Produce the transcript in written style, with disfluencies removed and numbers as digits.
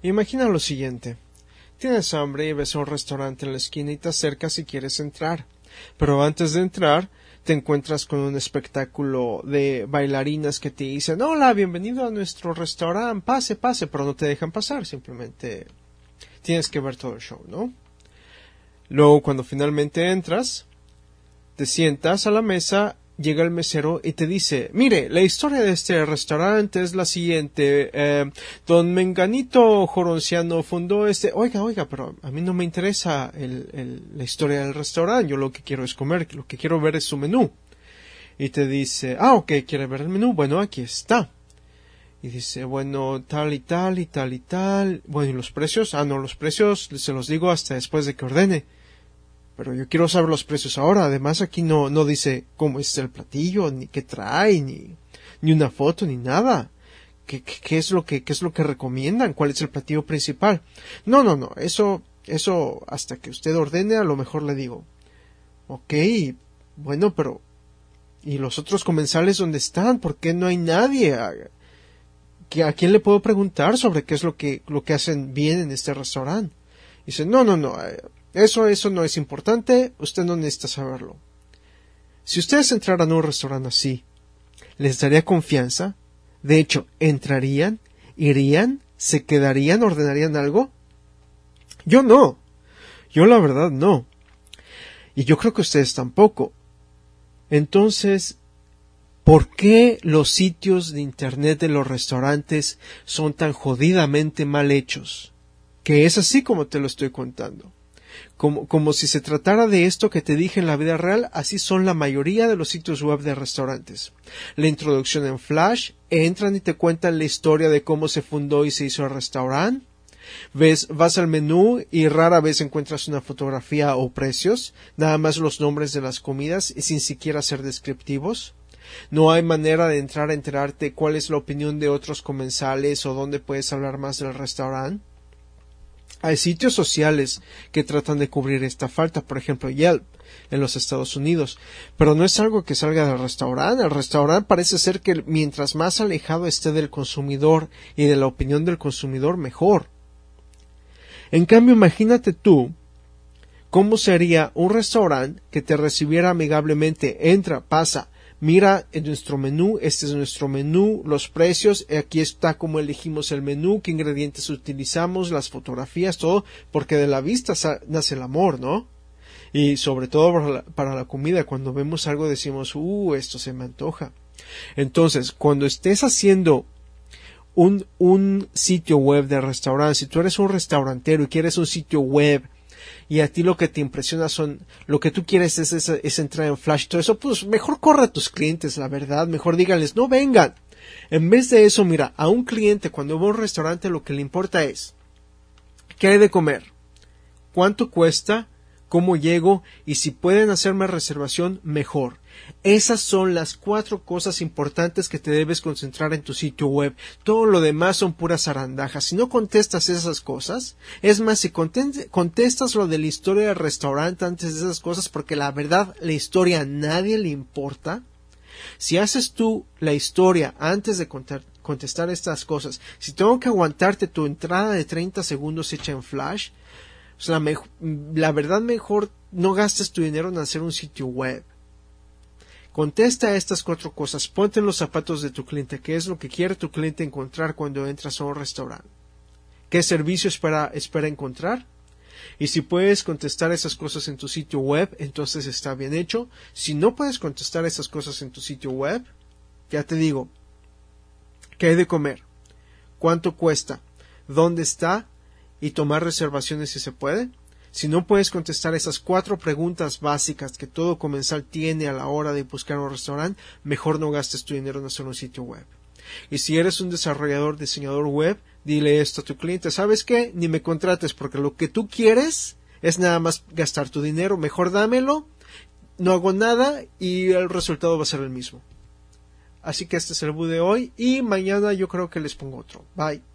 Imagina lo siguiente. Tienes hambre y ves un restaurante en la esquina y te acercas y quieres entrar. Pero antes de entrar, te encuentras con un espectáculo de bailarinas que te dicen, hola, bienvenido a nuestro restaurante, pase, pase, pero no te dejan pasar, simplemente tienes que ver todo el show, ¿no? Luego, cuando finalmente entras, te sientas a la mesa, llega el mesero y te dice, mire, la historia de este restaurante es la siguiente, don Menganito Joronciano fundó oiga, pero a mí no me interesa la historia del restaurante, yo lo que quiero es comer, lo que quiero ver es su menú. Y te dice, ok, ¿quiere ver el menú? Bueno, aquí está. Y dice, bueno, tal y tal y tal y tal. Bueno, ¿y los precios? No, los precios se los digo hasta después de que ordene. Pero yo quiero saber los precios ahora. Además, aquí no dice cómo es el platillo, ni qué trae, ni una foto, ni nada. ¿Qué es lo que recomiendan? ¿Cuál es el platillo principal? No, eso hasta que usted ordene a lo mejor le digo. Ok, bueno, pero ¿y los otros comensales dónde están? ¿Por qué no hay nadie? ¿A quién le puedo preguntar sobre qué es lo que hacen bien en este restaurante? Dice, no, eso no es importante, usted no necesita saberlo. Si ustedes entraran a un restaurante así, ¿les daría confianza? De hecho, ¿entrarían? ¿Irían? ¿Se quedarían? ¿Ordenarían algo? Yo no. Yo la verdad no. Y yo creo que ustedes tampoco. Entonces, ¿por qué los sitios de internet de los restaurantes son tan jodidamente mal hechos? Que es así como te lo estoy contando. Como si se tratara de esto que te dije en la vida real, así son la mayoría de los sitios web de restaurantes. La introducción en Flash, entran y te cuentan la historia de cómo se fundó y se hizo el restaurante. Vas al menú y rara vez encuentras una fotografía o precios, nada más los nombres de las comidas y sin siquiera ser descriptivos. No hay manera de entrar a enterarte cuál es la opinión de otros comensales o dónde puedes hablar más del restaurante. Hay sitios sociales que tratan de cubrir esta falta, por ejemplo Yelp en los Estados Unidos, pero no es algo que salga del restaurante. El restaurante parece ser que mientras más alejado esté del consumidor y de la opinión del consumidor, mejor. En cambio, imagínate tú cómo sería un restaurante que te recibiera amigablemente, entra, pasa, mira en nuestro menú, este es nuestro menú, los precios, aquí está cómo elegimos el menú, qué ingredientes utilizamos, las fotografías, todo, porque de la vista nace el amor, ¿no? Y sobre todo para la comida, cuando vemos algo decimos, esto se me antoja. Entonces, cuando estés haciendo un sitio web de restaurante, si tú eres un restaurantero y quieres un sitio web y a ti lo que te impresiona lo que tú quieres es entrar en Flash y todo eso, pues mejor corre a tus clientes, la verdad, mejor díganles, no vengan. En vez de eso, mira, a un cliente cuando va a un restaurante lo que le importa es, ¿qué hay de comer? ¿Cuánto cuesta? ¿Cómo llego? Y si pueden hacerme reservación, mejor. Esas son las 4 cosas importantes que te debes concentrar en tu sitio web. Todo lo demás son puras zarandajas. Si no contestas esas cosas, es más, si contestas lo de la historia del restaurante antes de esas cosas, porque la verdad, la historia a nadie le importa. Si haces tú la historia antes de contestar estas cosas, si tengo que aguantarte tu entrada de 30 segundos hecha en Flash, o sea, la verdad mejor no gastes tu dinero en hacer un sitio web. Contesta a estas 4 cosas, ponte en los zapatos de tu cliente, qué es lo que quiere tu cliente encontrar cuando entras a un restaurante, qué servicio espera encontrar, y si puedes contestar esas cosas en tu sitio web, entonces está bien hecho. Si no puedes contestar esas cosas en tu sitio web, ya te digo, ¿qué hay de comer? ¿Cuánto cuesta? ¿Dónde está? Y tomar reservaciones si se puede. Si no puedes contestar esas 4 preguntas básicas que todo comensal tiene a la hora de buscar un restaurante, mejor no gastes tu dinero en hacer un sitio web. Y si eres un desarrollador, diseñador web, dile esto a tu cliente, ¿sabes qué? Ni me contrates porque lo que tú quieres es nada más gastar tu dinero, mejor dámelo, no hago nada y el resultado va a ser el mismo. Así que este es el video de hoy y mañana yo creo que les pongo otro. Bye.